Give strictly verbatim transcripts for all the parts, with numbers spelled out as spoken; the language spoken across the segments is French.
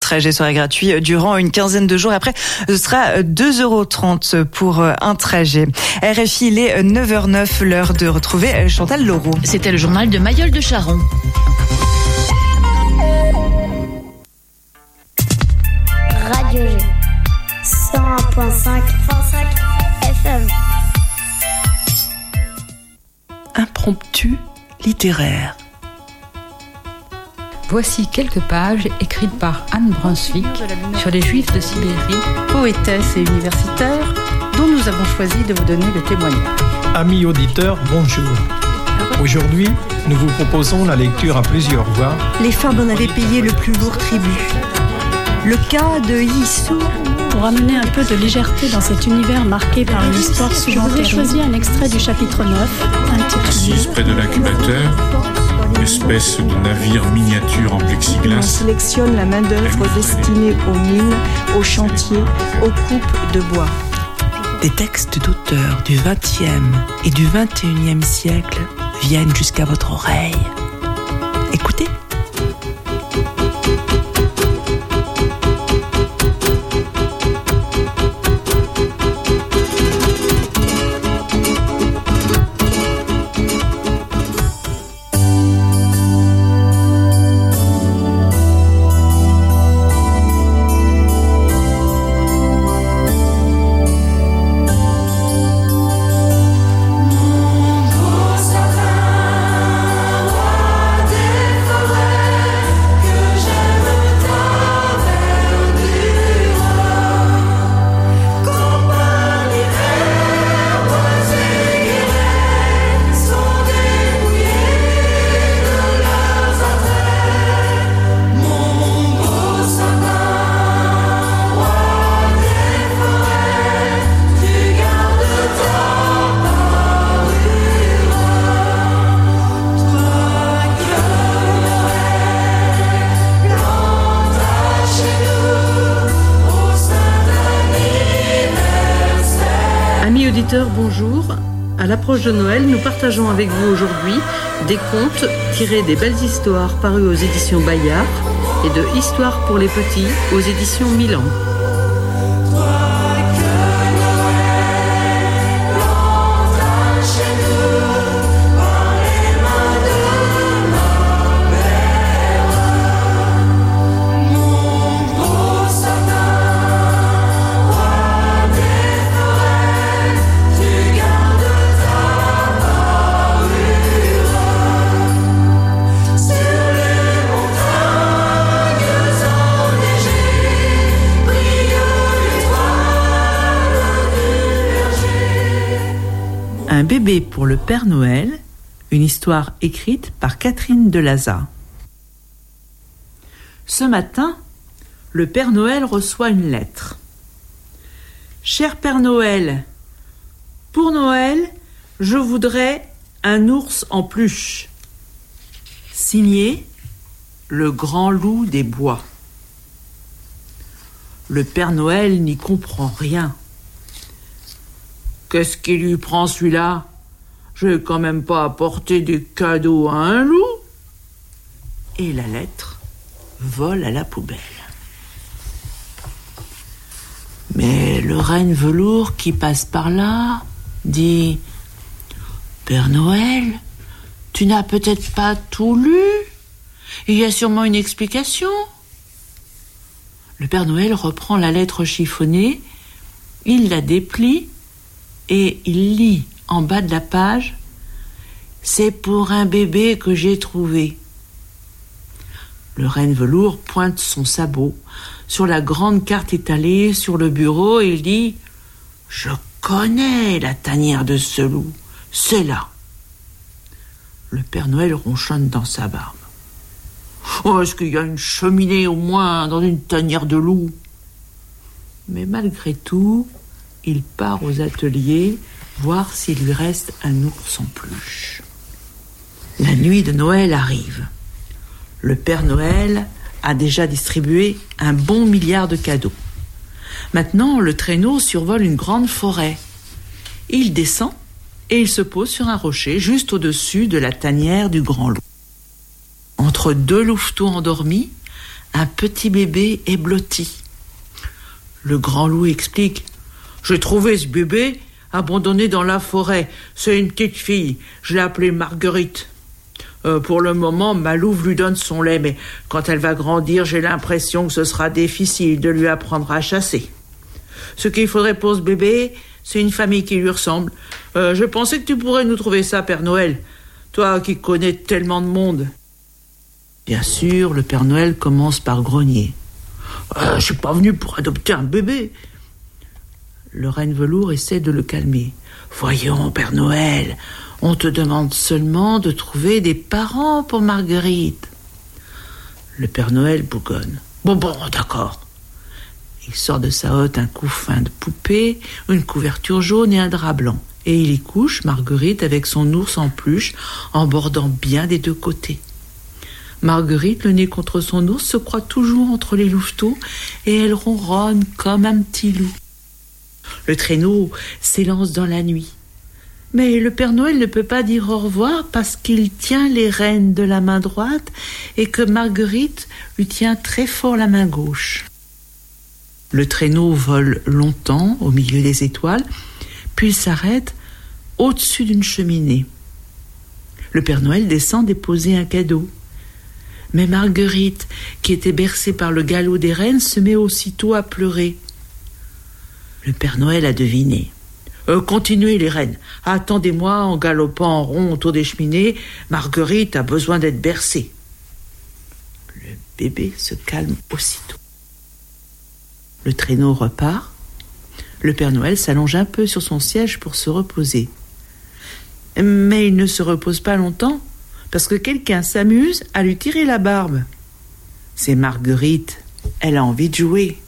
trajet sera gratuit durant une quinzaine de jours. Après, ce sera deux euros trente pour un trajet. R F I, il est neuf heures neuf, l'heure de retrouver Chantal Laureau. C'était le journal de Mayol de Charon. Radio G, cent un virgule cinq F M. Impromptu littéraire. Voici quelques pages écrites par Anne Brunswick sur les Juifs de Sibérie, poétesse et universitaire, dont nous avons choisi de vous donner le témoignage. Amis auditeurs, bonjour. Aujourd'hui, nous vous proposons la lecture à plusieurs voix. Les femmes en avaient payé le plus lourd tribut. Le cas de Yissou. Pour amener un peu de légèreté dans cet univers marqué par une histoire souvent terrible, j'ai choisi un extrait du chapitre neuf, intitulé Assise près de l'incubateur, espèce de navire miniature en plexiglas. On sélectionne la main-d'œuvre destinée aux mines, aux chantiers, aux coupes de bois. Des textes d'auteurs du vingtième et du vingt et unième siècle viennent jusqu'à votre oreille. Écoutez. Bonjour, à l'approche de Noël, nous partageons avec vous aujourd'hui des contes tirés des belles histoires parues aux éditions Bayard et de Histoires pour les petits aux éditions Milan. Un bébé pour le Père Noël, une histoire écrite par Catherine Delaza. Ce matin, le Père Noël reçoit une lettre. Cher Père Noël, pour Noël, je voudrais un ours en peluche. Signé le Grand Loup des Bois. Le Père Noël n'y comprend rien. Qu'est-ce qui lui prend celui-là? Je vais quand même pas apporter des cadeaux à un loup. Et la lettre vole à la poubelle. Mais le renne velours qui passe par là dit « Père Noël, tu n'as peut-être pas tout lu? Il y a sûrement une explication. » Le Père Noël reprend la lettre chiffonnée, il la déplie et il lit en bas de la page « C'est pour un bébé que j'ai trouvé ». Le renne velours pointe son sabot sur la grande carte étalée sur le bureau et il dit « Je connais la tanière de ce loup, c'est là ». Le Père Noël ronchonne dans sa barbe. « Oh, est-ce qu'il y a une cheminée au moins dans une tanière de loup ?» Mais malgré tout, il part aux ateliers voir s'il lui reste un ours en peluche. La nuit de Noël arrive. Le Père Noël a déjà distribué un bon milliard de cadeaux. Maintenant, le traîneau survole une grande forêt. Il descend et il se pose sur un rocher juste au-dessus de la tanière du grand loup. Entre deux louveteaux endormis, un petit bébé est blotti. Le grand loup explique « J'ai trouvé ce bébé abandonné dans la forêt. C'est une petite fille. Je l'ai appelée Marguerite. Euh, pour le moment, ma louve lui donne son lait, mais quand elle va grandir, j'ai l'impression que ce sera difficile de lui apprendre à chasser. Ce qu'il faudrait pour ce bébé, c'est une famille qui lui ressemble. Euh, je pensais que tu pourrais nous trouver ça, Père Noël. Toi qui connais tellement de monde. » Bien sûr, le Père Noël commence par grogner. Euh, « Je suis pas venu pour adopter un bébé. » Le renne velours essaie de le calmer. « Voyons, Père Noël, on te demande seulement de trouver des parents pour Marguerite. » Le Père Noël bougonne. « Bon, bon, d'accord. » Il sort de sa hotte un couffin de poupée, une couverture jaune et un drap blanc. Et il y couche Marguerite avec son ours en peluche, en bordant bien des deux côtés. Marguerite, le nez contre son ours, se croit toujours entre les louveteaux et elle ronronne comme un petit loup. Le traîneau s'élance dans la nuit. Mais le Père Noël ne peut pas dire au revoir parce qu'il tient les rênes de la main droite et que Marguerite lui tient très fort la main gauche. Le traîneau vole longtemps au milieu des étoiles, puis il s'arrête au-dessus d'une cheminée. Le Père Noël descend déposer un cadeau. Mais Marguerite, qui était bercée par le galop des rennes, se met aussitôt à pleurer. Le Père Noël a deviné. Euh, « Continuez les rennes, attendez-moi en galopant en rond autour des cheminées, Marguerite a besoin d'être bercée. » Le bébé se calme aussitôt. Le traîneau repart. Le Père Noël s'allonge un peu sur son siège pour se reposer. Mais il ne se repose pas longtemps, parce que quelqu'un s'amuse à lui tirer la barbe. C'est Marguerite, elle a envie de jouer.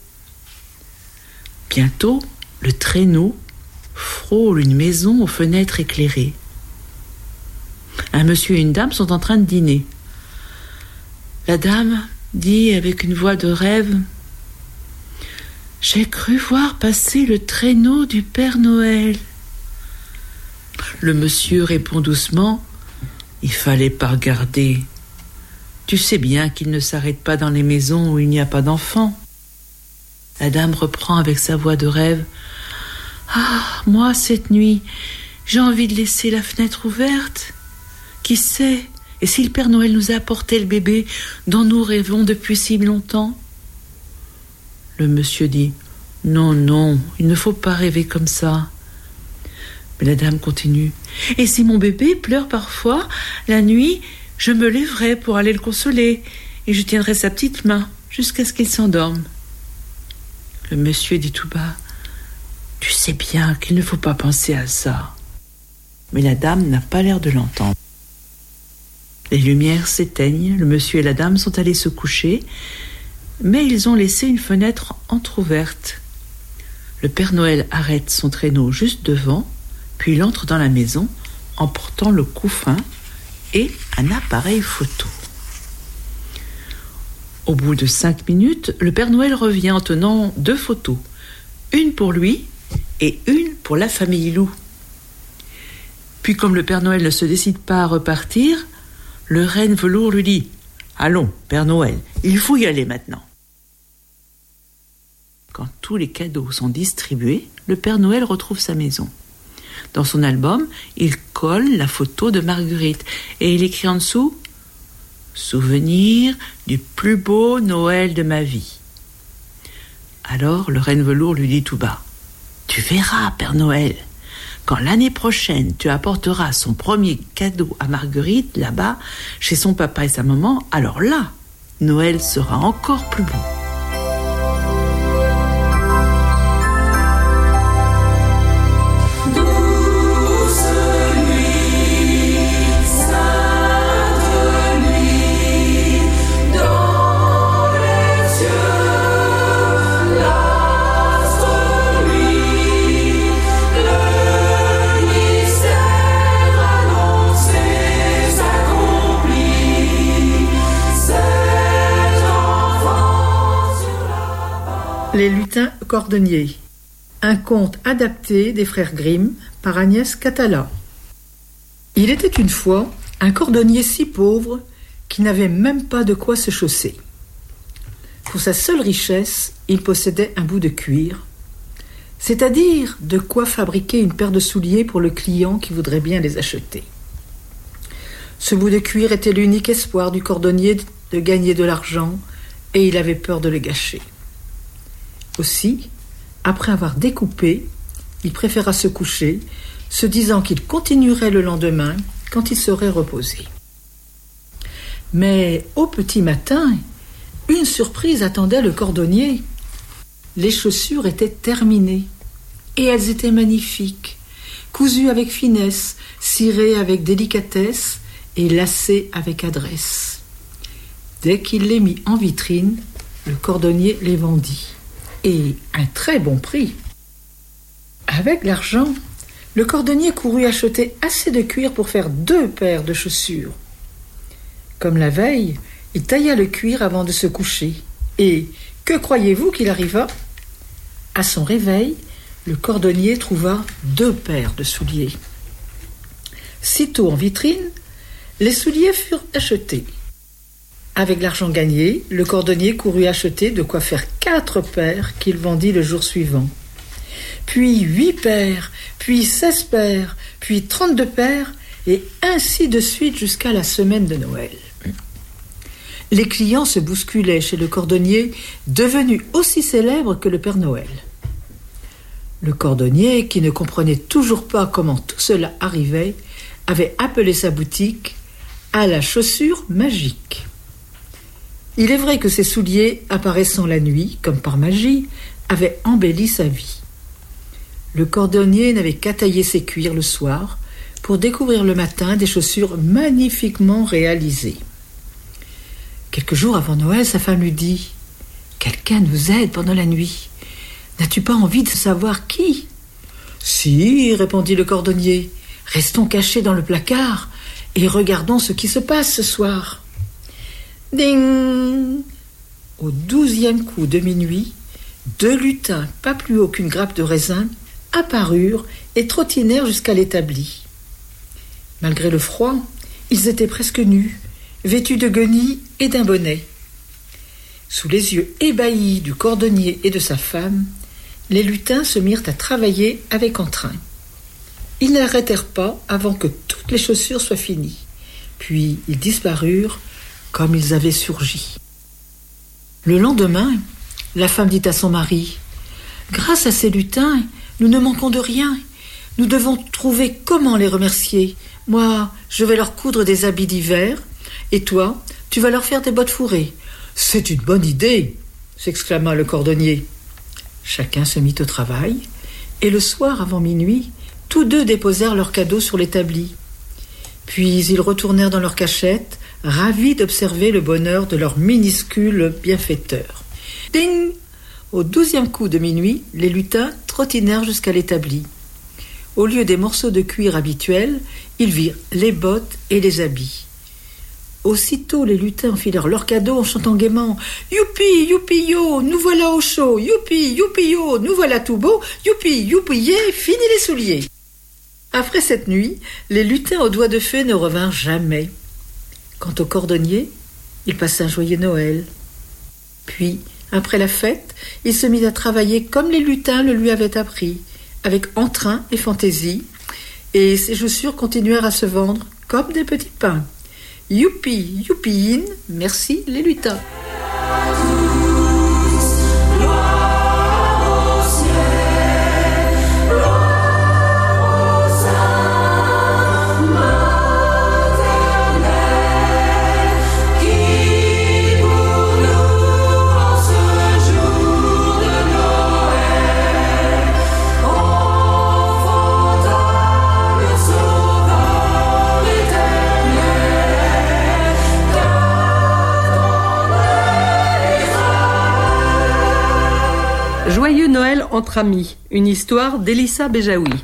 Bientôt, le traîneau frôle une maison aux fenêtres éclairées. Un monsieur et une dame sont en train de dîner. La dame dit avec une voix de rêve « J'ai cru voir passer le traîneau du Père Noël. » Le monsieur répond doucement « Il fallait pas regarder. Tu sais bien qu'il ne s'arrête pas dans les maisons où il n'y a pas d'enfants. » La dame reprend avec sa voix de rêve. « Ah, moi, cette nuit, j'ai envie de laisser la fenêtre ouverte. Qui sait, et si le Père Noël nous a apporté le bébé dont nous rêvons depuis si longtemps ?» Le monsieur dit « Non, non, il ne faut pas rêver comme ça. » Mais la dame continue. « Et si mon bébé pleure parfois, la nuit, je me lèverai pour aller le consoler et je tiendrai sa petite main jusqu'à ce qu'il s'endorme. » Le monsieur dit tout bas. « Tu sais bien qu'il ne faut pas penser à ça. » Mais la dame n'a pas l'air de l'entendre. Les lumières s'éteignent, le monsieur et la dame sont allés se coucher, mais ils ont laissé une fenêtre entr'ouverte. Le Père Noël arrête son traîneau juste devant, puis il entre dans la maison en portant le couffin et un appareil photo. Au bout de cinq minutes, le Père Noël revient en tenant deux photos, une pour lui et une pour la famille Loup. Puis comme le Père Noël ne se décide pas à repartir, le renne velours lui dit « Allons, Père Noël, il faut y aller maintenant. » Quand tous les cadeaux sont distribués, le Père Noël retrouve sa maison. Dans son album, il colle la photo de Marguerite et il écrit en dessous « Souvenir du plus beau Noël de ma vie. » Alors le renne velours lui dit tout bas « Tu verras, Père Noël, quand l'année prochaine tu apporteras son premier cadeau à Marguerite là-bas, chez son papa et sa maman, alors là, Noël sera encore plus beau. » Les lutins cordonniers. Un conte adapté des frères Grimm par Agnès Catala. Il était une fois un cordonnier si pauvre qu'il n'avait même pas de quoi se chausser. Pour sa seule richesse, il possédait un bout de cuir, c'est-à-dire de quoi fabriquer une paire de souliers pour le client qui voudrait bien les acheter. Ce bout de cuir était l'unique espoir du cordonnier de gagner de l'argent, et il avait peur de le gâcher. Aussi, après avoir découpé, il préféra se coucher, se disant qu'il continuerait le lendemain quand il serait reposé. Mais au petit matin, une surprise attendait le cordonnier. Les chaussures étaient terminées, et elles étaient magnifiques, cousues avec finesse, cirées avec délicatesse et lacées avec adresse. Dès qu'il les mit en vitrine, le cordonnier les vendit, et à un très bon prix. Avec l'argent, le cordonnier courut acheter assez de cuir pour faire deux paires de chaussures. Comme la veille, il tailla le cuir avant de se coucher. Et que croyez-vous qu'il arriva ? À son réveil, le cordonnier trouva deux paires de souliers. Sitôt en vitrine, les souliers furent achetés. Avec l'argent gagné, le cordonnier courut acheter de quoi faire quatre paires qu'il vendit le jour suivant. Puis huit paires, puis seize paires, puis trente-deux paires, et ainsi de suite jusqu'à la semaine de Noël. Les clients se bousculaient chez le cordonnier, devenu aussi célèbre que le Père Noël. Le cordonnier, qui ne comprenait toujours pas comment tout cela arrivait, avait appelé sa boutique « à la chaussure magique ». Il est vrai que ses souliers, apparaissant la nuit, comme par magie, avaient embelli sa vie. Le cordonnier n'avait qu'à tailler ses cuirs le soir pour découvrir le matin des chaussures magnifiquement réalisées. Quelques jours avant Noël, sa femme lui dit « Quelqu'un nous aide pendant la nuit. N'as-tu pas envie de savoir qui ?»« Si, répondit le cordonnier. Restons cachés dans le placard et regardons ce qui se passe ce soir. » Ding! Au douzième coup de minuit, deux lutins, pas plus haut qu'une grappe de raisin, apparurent et trottinèrent jusqu'à l'établi. Malgré le froid, ils étaient presque nus, vêtus de guenilles et d'un bonnet. Sous les yeux ébahis du cordonnier et de sa femme, les lutins se mirent à travailler avec entrain. Ils n'arrêtèrent pas avant que toutes les chaussures soient finies. Puis ils disparurent comme ils avaient surgi. Le lendemain, la femme dit à son mari « Grâce à ces lutins, nous ne manquons de rien. Nous devons trouver comment les remercier. Moi, je vais leur coudre des habits d'hiver, et toi, tu vas leur faire des bottes fourrées. »« C'est une bonne idée !» s'exclama le cordonnier. Chacun se mit au travail, et le soir avant minuit, tous deux déposèrent leurs cadeaux sur l'établi. Puis ils retournèrent dans leur cachette, ravis d'observer le bonheur de leur minuscule bienfaiteur. Ding! Au douzième coup de minuit, les lutins trottinèrent jusqu'à l'établi. Au lieu des morceaux de cuir habituels, ils virent les bottes et les habits. Aussitôt, les lutins enfilèrent leurs cadeaux en chantant gaiement « Youpi, youpi, yo, nous voilà au chaud, youpi, youpi, yo, nous voilà tout beau, youpi, youpi, yé, fini les souliers !» Après cette nuit, les lutins aux doigts de fée ne revinrent jamais. Quant au cordonnier, il passa un joyeux Noël. Puis, après la fête, il se mit à travailler comme les lutins le lui avaient appris, avec entrain et fantaisie, et ses chaussures continuèrent à se vendre comme des petits pains. Youpi, youpi, merci les lutins. Joyeux Noël entre amis, une histoire d'Elissa Bejaoui.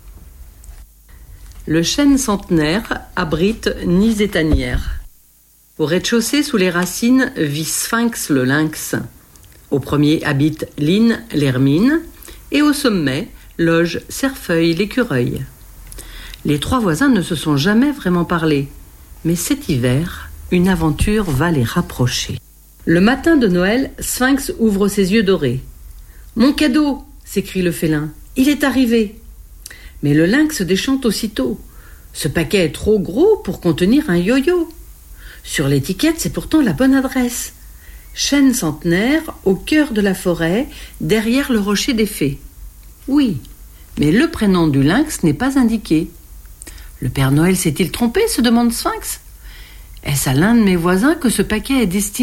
Le chêne centenaire abrite nids et tanières. Au rez-de-chaussée, sous les racines, vit Sphinx le lynx. Au premier habite Line l'hermine, et au sommet loge Cerfeuil l'écureuil. Les trois voisins ne se sont jamais vraiment parlé, mais cet hiver, une aventure va les rapprocher. Le matin de Noël, Sphinx ouvre ses yeux dorés. « Mon cadeau !» s'écrie le félin. « Il est arrivé !» Mais le lynx déchante aussitôt. Ce paquet est trop gros pour contenir un yo-yo. Sur l'étiquette, c'est pourtant la bonne adresse. Chêne centenaire au cœur de la forêt, derrière le rocher des fées. Oui, mais le prénom du lynx n'est pas indiqué. Le Père Noël s'est-il trompé, se demande Sphinx. Est-ce à l'un de mes voisins que ce paquet est destiné ?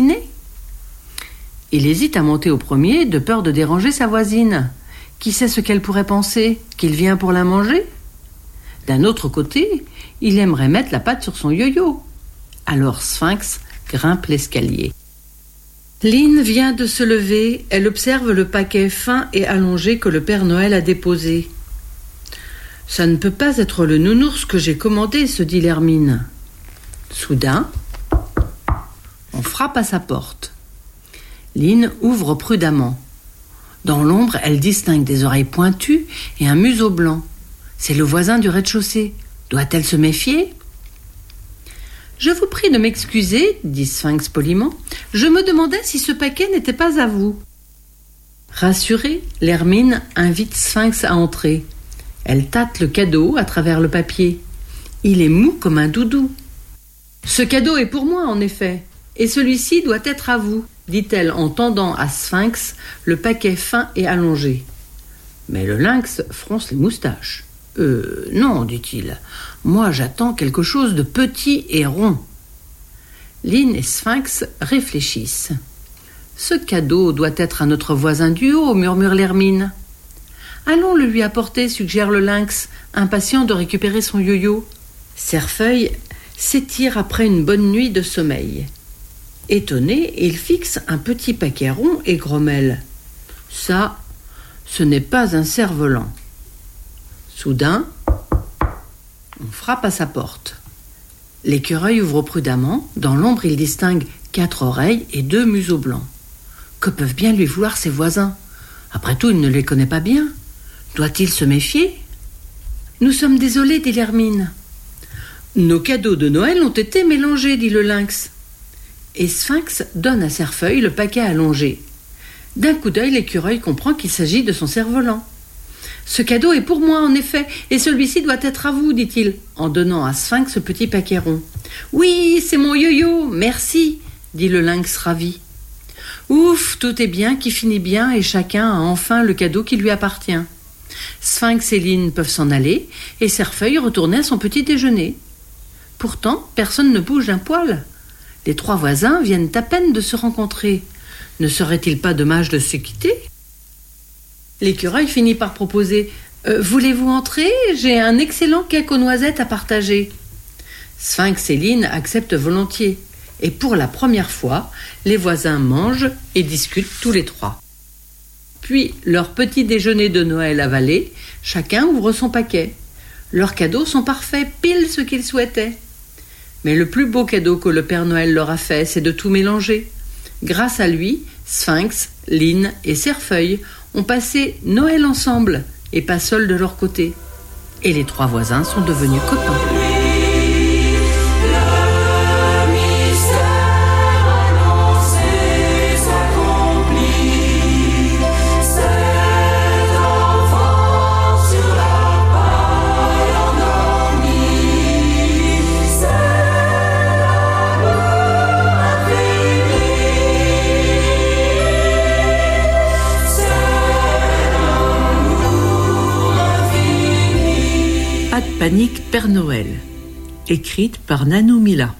Il hésite à monter au premier, de peur de déranger sa voisine. Qui sait ce qu'elle pourrait penser ? Qu'il vient pour la manger ? D'un autre côté, il aimerait mettre la patte sur son yo-yo. Alors Sphinx grimpe l'escalier. Lynn vient de se lever, elle observe le paquet fin et allongé que le Père Noël a déposé. « Ça ne peut pas être le nounours que j'ai commandé, se dit l'hermine. Soudain, on frappe à sa porte. Lynn ouvre prudemment. Dans l'ombre, elle distingue des oreilles pointues et un museau blanc. C'est le voisin du rez-de-chaussée. Doit-elle se méfier ? « Je vous prie de m'excuser, dit Sphinx poliment. Je me demandais si ce paquet n'était pas à vous. » Rassurée, l'hermine invite Sphinx à entrer. Elle tâte le cadeau à travers le papier. Il est mou comme un doudou. « Ce cadeau est pour moi, en effet, et celui-ci doit être à vous, dit-elle en tendant à Sphinx le paquet fin et allongé. Mais le lynx fronce les moustaches. « Euh, non, dit-il, moi j'attends quelque chose de petit et rond. » Lynn et Sphinx réfléchissent. « Ce cadeau doit être à notre voisin du haut, murmure l'hermine. »« Allons le lui apporter, suggère le lynx, impatient de récupérer son yo-yo. » Cerfeuil s'étire après une bonne nuit de sommeil. Étonné, il fixe un petit paquet rond et grommelle. « Ça, ce n'est pas un cerf-volant. » Soudain, on frappe à sa porte. L'écureuil ouvre prudemment. Dans l'ombre, il distingue quatre oreilles et deux museaux blancs. Que peuvent bien lui vouloir ses voisins ? Après tout, il ne les connaît pas bien. Doit-il se méfier ? Nous sommes désolés, dit l'hermine. Nos cadeaux de Noël ont été mélangés, dit le lynx. Et Sphinx donne à Cerfeuil le paquet allongé. D'un coup d'œil, l'écureuil comprend qu'il s'agit de son cerf-volant. Ce cadeau est pour moi, en effet, et celui-ci doit être à vous, dit-il, en donnant à Sphinx ce petit paquet rond. Oui, c'est mon yo-yo, merci, dit le lynx ravi. Ouf, tout est bien qui finit bien et chacun a enfin le cadeau qui lui appartient. Sphinx et Lynn peuvent s'en aller et Cerfeuil retourner à son petit déjeuner. Pourtant, personne ne bouge d'un poil. Les trois voisins viennent à peine de se rencontrer. Ne serait-il pas dommage de se quitter ? L'écureuil finit par proposer euh, « Voulez-vous entrer ? J'ai un excellent cake aux noisettes à partager. » Sphinx et Lynn acceptent volontiers. Et pour la première fois, les voisins mangent et discutent tous les trois. Puis, leur petit déjeuner de Noël avalé, chacun ouvre son paquet. Leurs cadeaux sont parfaits, pile ce qu'ils souhaitaient. Mais le plus beau cadeau que le Père Noël leur a fait, c'est de tout mélanger. Grâce à lui, Sphinx, Lynn et Cerfeuil ont passé Noël ensemble et pas seuls de leur côté. Et les trois voisins sont devenus copains. Panique Père Noël, écrite par Nanou Mila.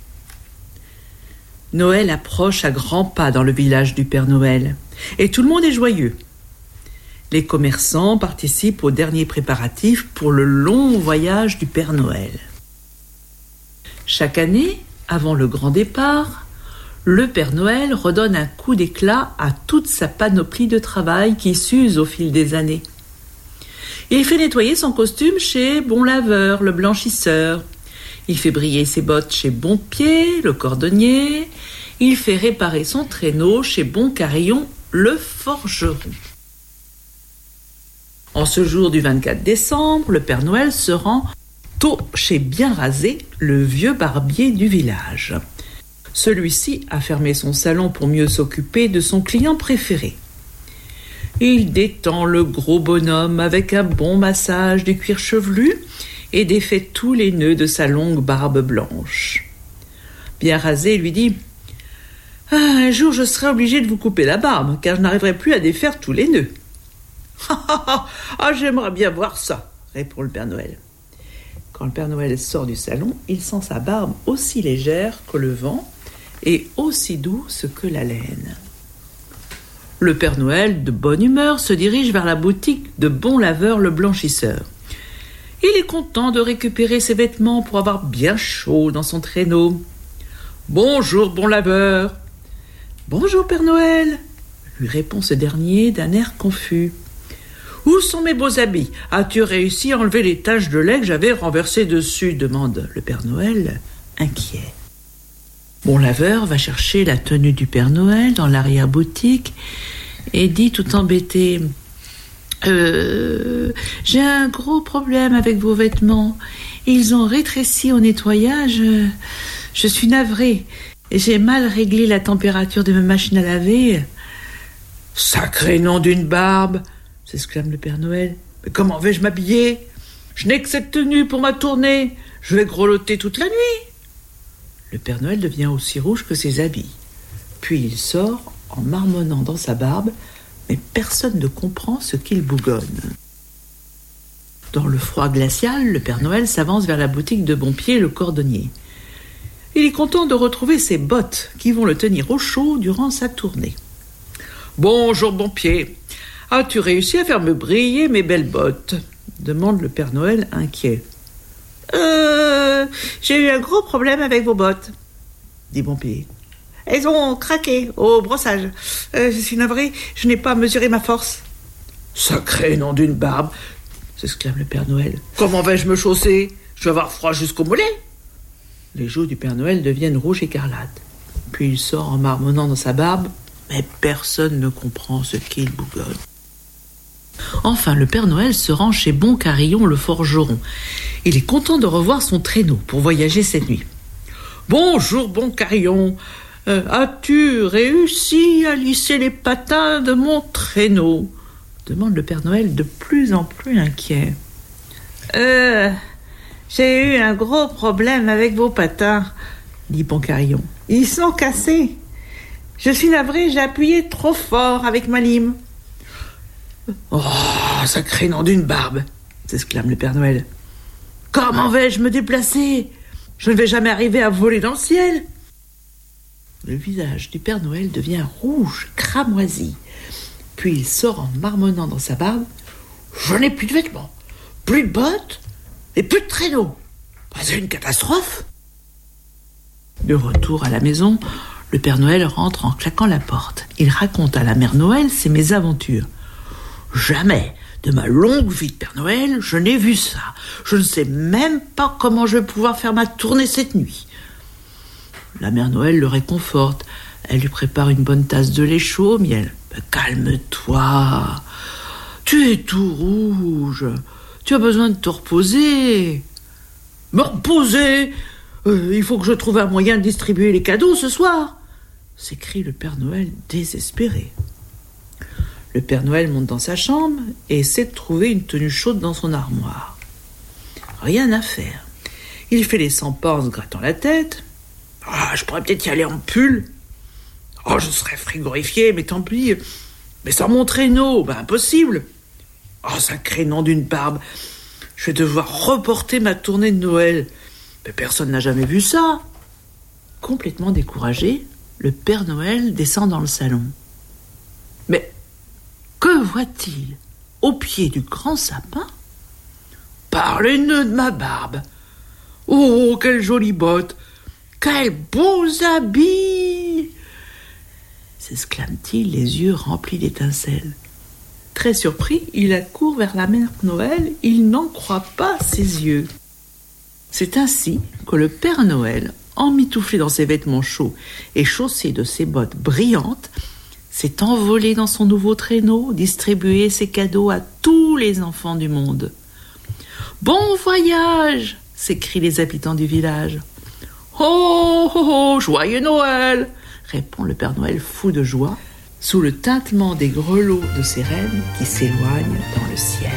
Noël approche à grands pas dans le village du Père Noël, et tout le monde est joyeux. Les commerçants participent aux derniers préparatifs pour le long voyage du Père Noël. Chaque année, avant le grand départ, le Père Noël redonne un coup d'éclat à toute sa panoplie de travail qui s'use au fil des années. Il fait nettoyer son costume chez Bon Laveur, le blanchisseur. Il fait briller ses bottes chez Bon Pied, le cordonnier. Il fait réparer son traîneau chez Bon Carillon, le forgeron. En ce jour du vingt-quatre décembre, le Père Noël se rend tôt chez Bien Rasé, le vieux barbier du village. Celui-ci a fermé son salon pour mieux s'occuper de son client préféré. Il détend le gros bonhomme avec un bon massage du cuir chevelu et défait tous les nœuds de sa longue barbe blanche. Bien rasé, il lui dit « Ah, un jour je serai obligé de vous couper la barbe, car je n'arriverai plus à défaire tous les nœuds. »« Ah, ah, j'aimerais bien voir ça !» répond le Père Noël. Quand le Père Noël sort du salon, il sent sa barbe aussi légère que le vent et aussi douce que la laine. Le Père Noël, de bonne humeur, se dirige vers la boutique de Bon Laveur le blanchisseur. Il est content de récupérer ses vêtements pour avoir bien chaud dans son traîneau. « Bonjour, Bon Laveur !»« Bonjour, Père Noël !» lui répond ce dernier d'un air confus. « Où sont mes beaux habits ? As-tu réussi à enlever les taches de lait que j'avais renversées dessus ?» demande le Père Noël, inquiet. Bon Laveur va chercher la tenue du Père Noël dans l'arrière-boutique et dit tout embêté euh, « J'ai un gros problème avec vos vêtements. Ils ont rétréci au nettoyage. Je suis navré. J'ai mal réglé la température de ma machine à laver. »« Sacré nom d'une barbe !» s'exclame le Père Noël. « Mais comment vais-je m'habiller ? Je n'ai que cette tenue pour ma tournée. Je vais grelotter toute la nuit. » Le Père Noël devient aussi rouge que ses habits. Puis il sort en marmonnant dans sa barbe, mais personne ne comprend ce qu'il bougonne. Dans le froid glacial, le Père Noël s'avance vers la boutique de Bonpied, le cordonnier. Il est content de retrouver ses bottes qui vont le tenir au chaud durant sa tournée. « Bonjour Bonpied, as-tu réussi à faire me briller mes belles bottes ?» demande le Père Noël inquiet. « Euh, j'ai eu un gros problème avec vos bottes, » dit Bonpied. « Elles ont craqué au brossage. Euh, je suis navré, je n'ai pas mesuré ma force. »« Sacré nom d'une barbe !» s'exclame le Père Noël. « Comment vais-je me chausser ? Je vais avoir froid jusqu'au mollet. » Les joues du Père Noël deviennent rouges écarlates. Puis il sort en marmonnant dans sa barbe, mais personne ne comprend ce qu'il bougonne. Enfin, le Père Noël se rend chez Bon Carillon le forgeron. Il est content de revoir son traîneau pour voyager cette nuit. « Bonjour Bon Carillon, euh, as-tu réussi à lisser les patins de mon traîneau ?» demande le Père Noël de plus en plus inquiet. « Euh, j'ai eu un gros problème avec vos patins, » dit Bon Carillon. « Ils sont cassés. Je suis navré, j'ai appuyé trop fort avec ma lime. »« Oh, sacré nom d'une barbe !» s'exclame le Père Noël. « Comment vais-je me déplacer ? Je ne vais jamais arriver à voler dans le ciel. » Le visage du Père Noël devient rouge, cramoisi. Puis il sort en marmonnant dans sa barbe. « Je n'ai plus de vêtements, plus de bottes et plus de traîneau. C'est une catastrophe. » De retour à la maison, le Père Noël rentre en claquant la porte. Il raconte à la Mère Noël ses mésaventures. « Jamais de ma longue vie de Père Noël, je n'ai vu ça. Je ne sais même pas comment je vais pouvoir faire ma tournée cette nuit. » La Mère Noël le réconforte. Elle lui prépare une bonne tasse de lait chaud au miel. « Calme-toi. Tu es tout rouge. Tu as besoin de te reposer. »« Me reposer ? euh, Il faut que je trouve un moyen de distribuer les cadeaux ce soir !» s'écrie le Père Noël désespéré. Le Père Noël monte dans sa chambre et essaie de trouver une tenue chaude dans son armoire. Rien à faire. Il fait les cent pas en se grattant la tête. « Ah, je pourrais peut-être y aller en pull. Oh, je serais frigorifié, mais tant pis. Mais sans mon traîneau, ben impossible. Oh, sacré nom d'une barbe. Je vais devoir reporter ma tournée de Noël. Mais personne n'a jamais vu ça. » Complètement découragé, le Père Noël descend dans le salon. Mais que voit-il au pied du grand sapin ? Par les nœuds de ma barbe. Oh, quelles jolies bottes. Quels beaux habits ! S'exclame-t-il, les yeux remplis d'étincelles. Très surpris, il accourt vers la Mère Noël. Il n'en croit pas ses yeux. C'est ainsi que le Père Noël, emmitouflé dans ses vêtements chauds et chaussé de ses bottes brillantes, s'est envolé dans son nouveau traîneau, distribué ses cadeaux à tous les enfants du monde. « Bon voyage !» s'écrient les habitants du village. « Oh, oh, oh, joyeux Noël !» répond le Père Noël fou de joie, sous le tintement des grelots de ses reines qui s'éloignent dans le ciel.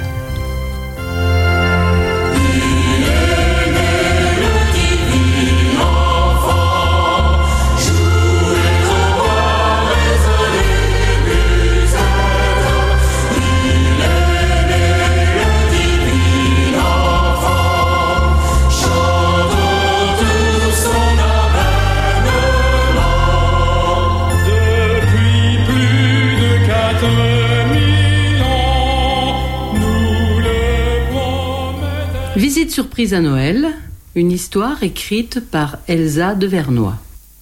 Visite surprise à Noël, une histoire écrite par Elsa de Vernois.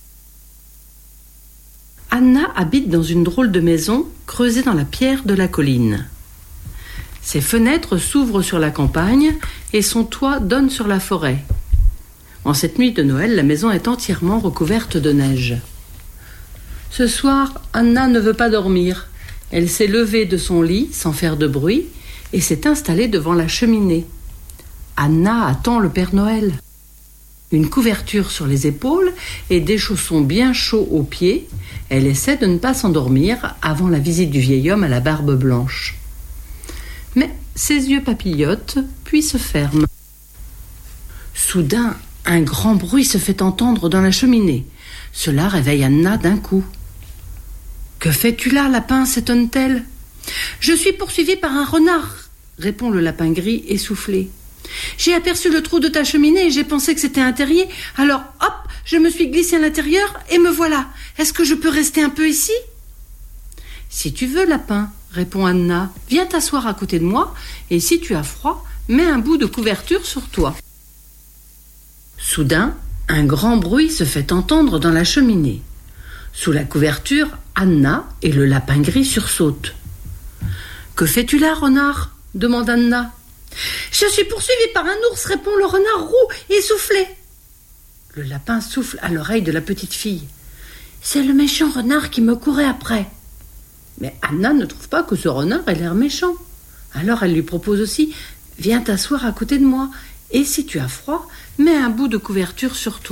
Anna habite dans une drôle de maison creusée dans la pierre de la colline. Ses fenêtres s'ouvrent sur la campagne et son toit donne sur la forêt. En cette nuit de Noël, la maison est entièrement recouverte de neige. Ce soir, Anna ne veut pas dormir. Elle s'est levée de son lit sans faire de bruit et s'est installée devant la cheminée. Anna attend le Père Noël. Une couverture sur les épaules et des chaussons bien chauds aux pieds, elle essaie de ne pas s'endormir avant la visite du vieil homme à la barbe blanche. Mais ses yeux papillotent, puis se ferment. Soudain, un grand bruit se fait entendre dans la cheminée. Cela réveille Anna d'un coup. « Que fais-tu là, lapin ?» s'étonne-t-elle. « Je suis poursuivie par un renard !» répond le lapin gris essoufflé. « J'ai aperçu le trou de ta cheminée et j'ai pensé que c'était un terrier. Alors, hop, je me suis glissée à l'intérieur et me voilà. Est-ce que je peux rester un peu ici ?»« Si tu veux, lapin, » répond Anna. « Viens t'asseoir à côté de moi et si tu as froid, mets un bout de couverture sur toi. » Soudain, un grand bruit se fait entendre dans la cheminée. Sous la couverture, Anna et le lapin gris sursautent. « Que fais-tu là, renard ?» demande Anna. « Je suis poursuivie par un ours », répond le renard roux essoufflé. Le lapin souffle à l'oreille de la petite fille. « C'est le méchant renard qui me courait après. » Mais Anna ne trouve pas que ce renard ait l'air méchant. Alors elle lui propose aussi « Viens t'asseoir à côté de moi, et si tu as froid, mets un bout de couverture sur toi. »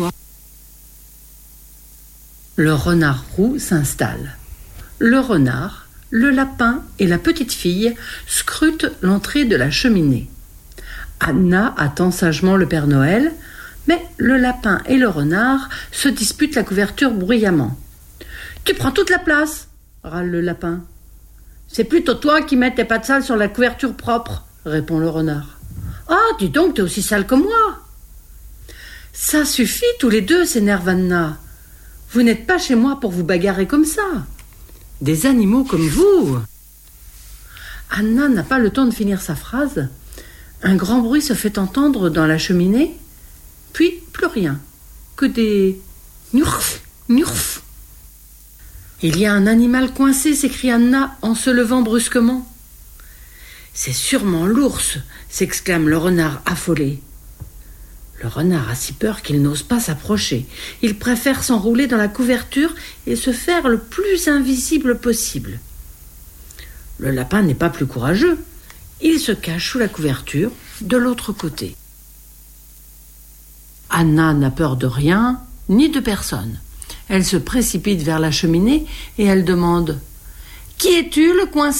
Le renard roux s'installe. Le renard, le lapin et la petite fille scrutent l'entrée de la cheminée. Anna attend sagement le Père Noël, mais le lapin et le renard se disputent la couverture bruyamment. « Tu prends toute la place !» râle le lapin. « C'est plutôt toi qui mets tes pattes sales sur la couverture propre !» répond le renard. « Ah, dis donc, t'es aussi sale que moi !»« Ça suffit, tous les deux, s'énerve Anna. Vous n'êtes pas chez moi pour vous bagarrer comme ça. Des animaux comme vous !» Anna n'a pas le temps de finir sa phrase. Un grand bruit se fait entendre dans la cheminée, puis plus rien, que des gnourf, gnourf. « Il y a un animal coincé !» s'écrie Anna en se levant brusquement. « C'est sûrement l'ours !» s'exclame le renard affolé. Le renard a si peur qu'il n'ose pas s'approcher. Il préfère s'enrouler dans la couverture et se faire le plus invisible possible. Le lapin n'est pas plus courageux. Il se cache sous la couverture, de l'autre côté. Anna n'a peur de rien, ni de personne. Elle se précipite vers la cheminée et elle demande « Qui es-tu, le coincé ?»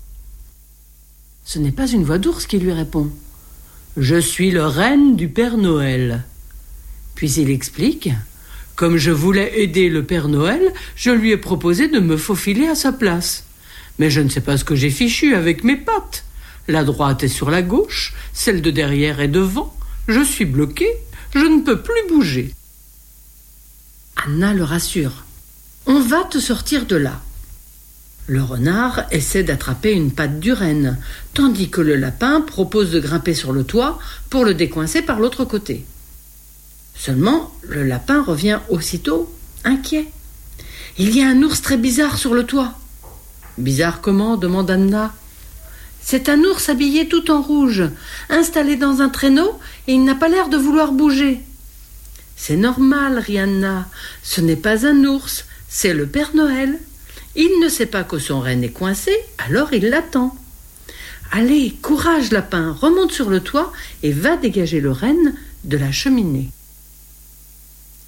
Ce n'est pas une voix d'ours qui lui répond. « Je suis le renne du Père Noël. » Puis il explique « Comme je voulais aider le Père Noël, je lui ai proposé de me faufiler à sa place. Mais je ne sais pas ce que j'ai fichu avec mes pattes. La droite est sur la gauche, celle de derrière est devant. Je suis bloqué, je ne peux plus bouger. » Anna le rassure. « On va te sortir de là. » Le renard essaie d'attraper une patte du renne, tandis que le lapin propose de grimper sur le toit pour le décoincer par l'autre côté. Seulement, le lapin revient aussitôt, inquiet. « Il y a un ours très bizarre sur le toit. »« Bizarre comment ?» demande Anna. « C'est un ours habillé tout en rouge, installé dans un traîneau et il n'a pas l'air de vouloir bouger. »« C'est normal, » rit Anna. « Ce n'est pas un ours, c'est le Père Noël. Il ne sait pas que son renne est coincé, alors il l'attend. Allez, courage lapin, remonte sur le toit et va dégager le renne de la cheminée. »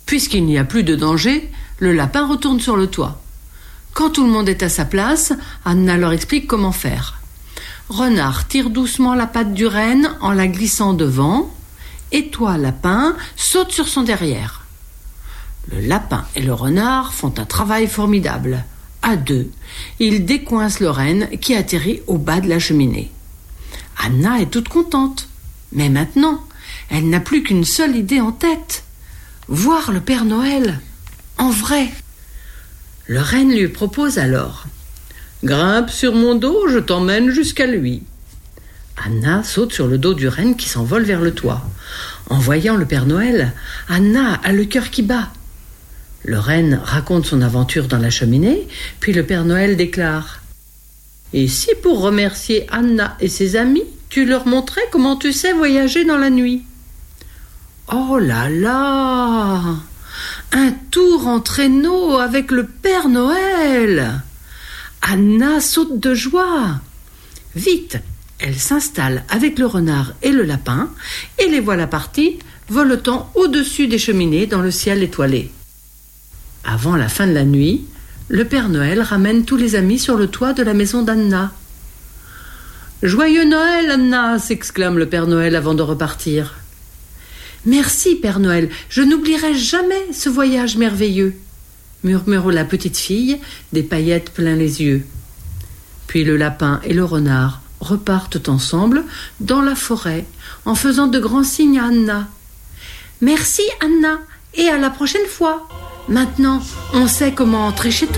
Puisqu'il n'y a plus de danger, le lapin retourne sur le toit. Quand tout le monde est à sa place, Anna leur explique comment faire. Renard tire doucement la patte du renne en la glissant devant, et toi, lapin, saute sur son derrière. Le lapin et le renard font un travail formidable. À deux, ils décoincent le renne qui atterrit au bas de la cheminée. Anna est toute contente. Mais maintenant, elle n'a plus qu'une seule idée en tête. Voir le Père Noël, en vrai. Le renne lui propose alors. « Grimpe sur mon dos, je t'emmène jusqu'à lui. » Anna saute sur le dos du renne qui s'envole vers le toit. En voyant le Père Noël, Anna a le cœur qui bat. Le renne raconte son aventure dans la cheminée, puis le Père Noël déclare « Et si pour remercier Anna et ses amis, tu leur montrais comment tu sais voyager dans la nuit ?» Oh là là! Un tour en traîneau avec le Père Noël! Anna saute de joie. Vite, elle s'installe avec le renard et le lapin, et les voilà partis, voletant au-dessus des cheminées dans le ciel étoilé. Avant la fin de la nuit, le Père Noël ramène tous les amis sur le toit de la maison d'Anna. « Joyeux Noël, Anna !» s'exclame le Père Noël avant de repartir. « Merci, Père Noël, je n'oublierai jamais ce voyage merveilleux !» murmure la petite fille, des paillettes plein les yeux. Puis le lapin et le renard repartent ensemble dans la forêt en faisant de grands signes à Anna. « Merci, Anna, et à la prochaine fois. Maintenant, on sait comment entrer chez toi. »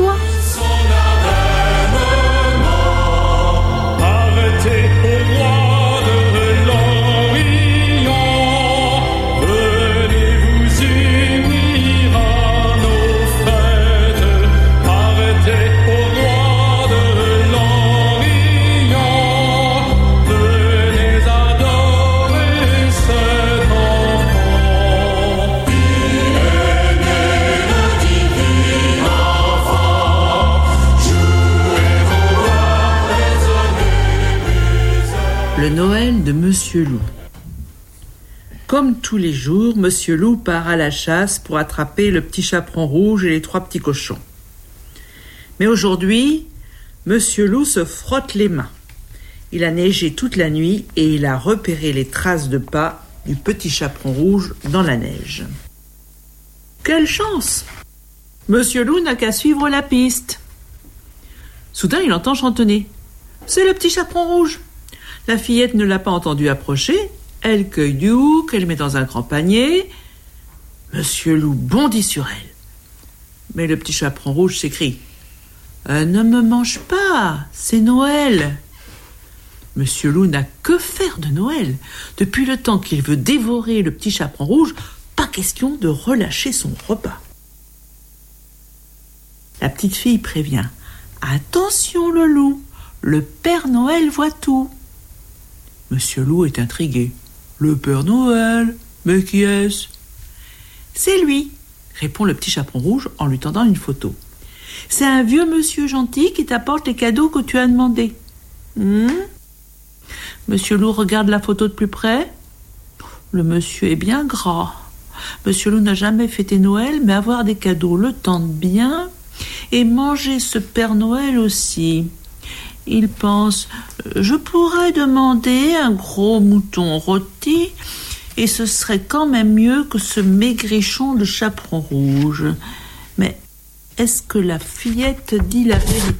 Le Noël de Monsieur Loup. Comme tous les jours, Monsieur Loup part à la chasse pour attraper le petit chaperon rouge et les trois petits cochons. Mais aujourd'hui, Monsieur Loup se frotte les mains. Il a neigé toute la nuit et il a repéré les traces de pas du petit chaperon rouge dans la neige. Quelle chance! Monsieur Loup n'a qu'à suivre la piste. Soudain, il entend chantonner. C'est le petit chaperon rouge. La fillette ne l'a pas entendu approcher. Elle cueille du hou qu'elle met dans un grand panier. Monsieur Loup bondit sur elle. Mais le petit chaperon rouge s'écrie. Euh, « Ne me mange pas, c'est Noël !» Monsieur Loup n'a que faire de Noël. Depuis le temps qu'il veut dévorer le petit chaperon rouge, pas question de relâcher son repas. La petite fille prévient. « Attention le loup, le Père Noël voit tout. » Monsieur Loup est intrigué. « Le Père Noël? Mais qui est-ce ?» « C'est lui, » répond le petit chaperon rouge en lui tendant une photo. « C'est un vieux monsieur gentil qui t'apporte les cadeaux que tu as demandés. Hmm ?» Monsieur Loup regarde la photo de plus près. Le monsieur est bien gras. Monsieur Loup n'a jamais fêté Noël, mais avoir des cadeaux le tente bien. Et manger ce Père Noël aussi. Il pense, je pourrais demander un gros mouton rôti et ce serait quand même mieux que ce maigrichon de chaperon rouge. Mais est-ce que la fillette dit la vérité ?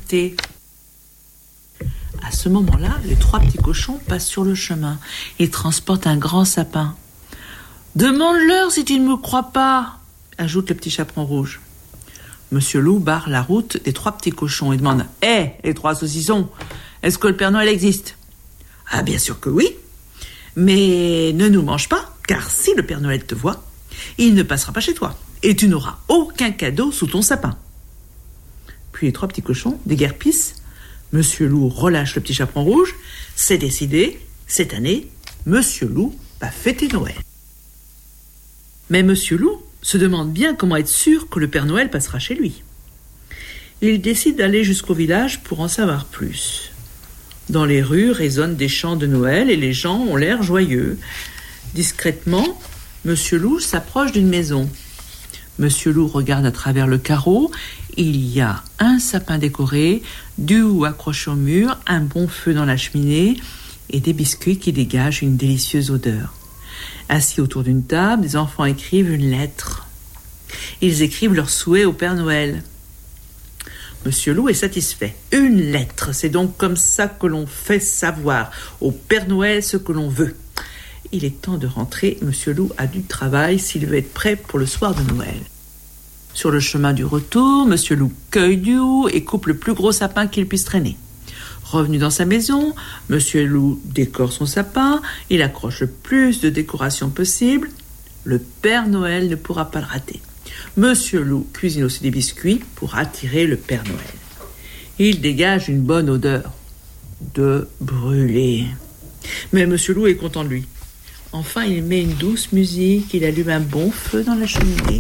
À ce moment-là, les trois petits cochons passent sur le chemin. Ils transportent un grand sapin. « Demande-leur si tu ne me crois pas !» ajoute le petit chaperon rouge. Monsieur Loup barre la route des trois petits cochons et demande « Hé, les trois saucissons, est-ce que le Père Noël existe ?»« Ah, bien sûr que oui, mais ne nous mange pas, car si le Père Noël te voit, il ne passera pas chez toi, et tu n'auras aucun cadeau sous ton sapin. » Puis les trois petits cochons déguerpissent. Monsieur Loup relâche le petit chaperon rouge. C'est décidé, cette année, Monsieur Loup va fêter Noël. Mais Monsieur Loup se demande bien comment être sûr que le Père Noël passera chez lui. Il décide d'aller jusqu'au village pour en savoir plus. Dans les rues résonnent des chants de Noël et les gens ont l'air joyeux. Discrètement, Monsieur Loup s'approche d'une maison. Monsieur Loup regarde à travers le carreau. Il y a un sapin décoré, du hou accroché au mur, un bon feu dans la cheminée et des biscuits qui dégagent une délicieuse odeur. Assis autour d'une table, des enfants écrivent une lettre. Ils écrivent leurs souhaits au Père Noël. Monsieur Loup est satisfait. Une lettre, c'est donc comme ça que l'on fait savoir au Père Noël ce que l'on veut. Il est temps de rentrer. Monsieur Loup a du travail s'il veut être prêt pour le soir de Noël. Sur le chemin du retour, Monsieur Loup cueille du hou et coupe le plus gros sapin qu'il puisse traîner. Revenu dans sa maison, Monsieur Loup décore son sapin, il accroche le plus de décorations possible. Le Père Noël ne pourra pas le rater. Monsieur Loup cuisine aussi des biscuits pour attirer le Père Noël. Il dégage une bonne odeur de brûlé. Mais Monsieur Loup est content de lui. Enfin, il met une douce musique, il allume un bon feu dans la cheminée.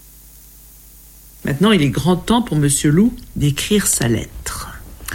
Maintenant, il est grand temps pour Monsieur Loup d'écrire sa lettre.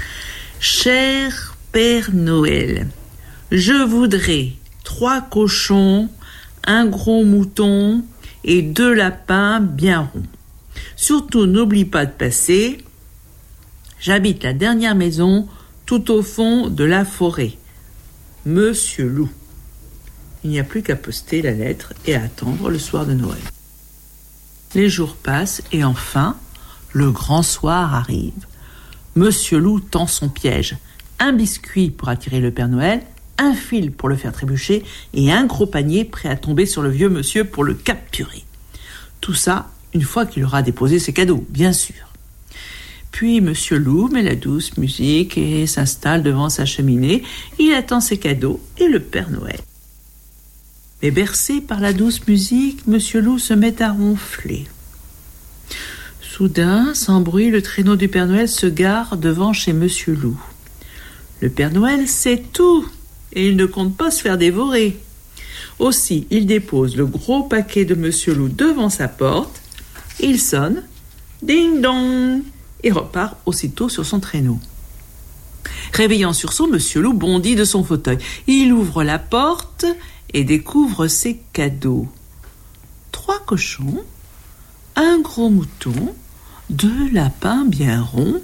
Cher Père Noël, je voudrais trois cochons, un gros mouton et deux lapins bien ronds. Surtout, n'oublie pas de passer. J'habite la dernière maison tout au fond de la forêt. Monsieur Loup. Il n'y a plus qu'à poster la lettre et à attendre le soir de Noël. Les jours passent et enfin, le grand soir arrive. Monsieur Loup tend son piège. Un biscuit pour attirer le Père Noël, un fil pour le faire trébucher et un gros panier prêt à tomber sur le vieux monsieur pour le capturer. Tout ça, une fois qu'il aura déposé ses cadeaux, bien sûr. Puis Monsieur Loup met la douce musique et s'installe devant sa cheminée. Il attend ses cadeaux et le Père Noël. Mais bercé par la douce musique, Monsieur Loup se met à ronfler. Soudain, sans bruit, le traîneau du Père Noël se gare devant chez Monsieur Loup. Le Père Noël sait tout et il ne compte pas se faire dévorer. Aussi, il dépose le gros paquet de Monsieur Loup devant sa porte. Il sonne, ding-dong, et repart aussitôt sur son traîneau. Réveillant en sursaut, Monsieur Loup bondit de son fauteuil. Il ouvre la porte et découvre ses cadeaux. Trois cochons, un gros mouton, deux lapins bien ronds,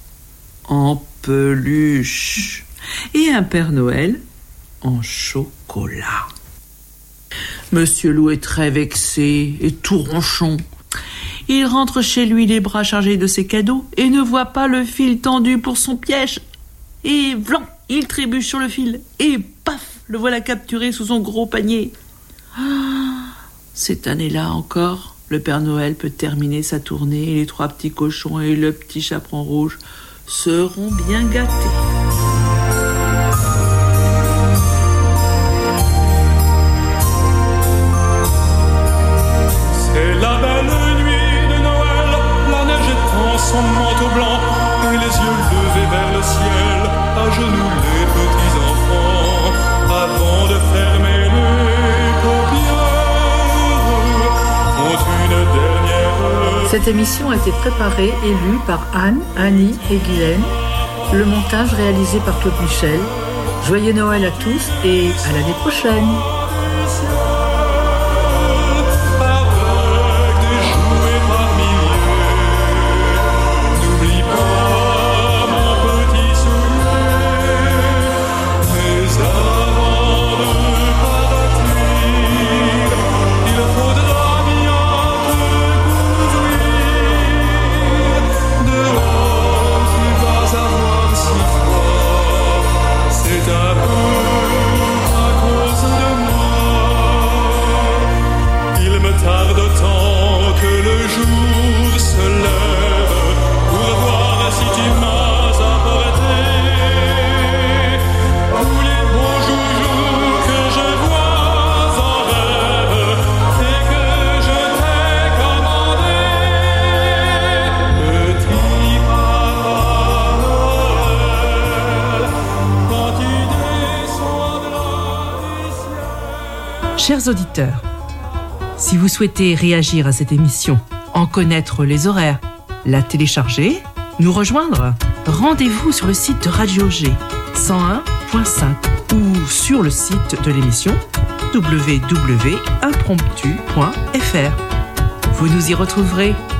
en peluche, et un Père Noël en chocolat. Monsieur Loup est très vexé et tout ronchon. Il rentre chez lui les bras chargés de ses cadeaux et ne voit pas le fil tendu pour son piège. Et vlan, il trébuche sur le fil et paf, le voilà capturé sous son gros panier. Ah, cette année-là encore, le Père Noël peut terminer sa tournée et les trois petits cochons et le petit chaperon rouge seront bien gâtés. C'est la belle nuit de Noël, la neige étend son manteau blanc et les yeux levés vers le ciel, à genoux les petits enfants, avant de fermer les paupières, ont une dernière. Cette émission a été préparée et lue par Anne, Annie et Guylaine. Le montage réalisé par Claude Michel. Joyeux Noël à tous et à l'année prochaine. Chers auditeurs, si vous souhaitez réagir à cette émission, en connaître les horaires, la télécharger, nous rejoindre, rendez-vous sur le site de Radio G cent un point cinq ou sur le site de l'émission w w w point impromptu point f r. Vous nous y retrouverez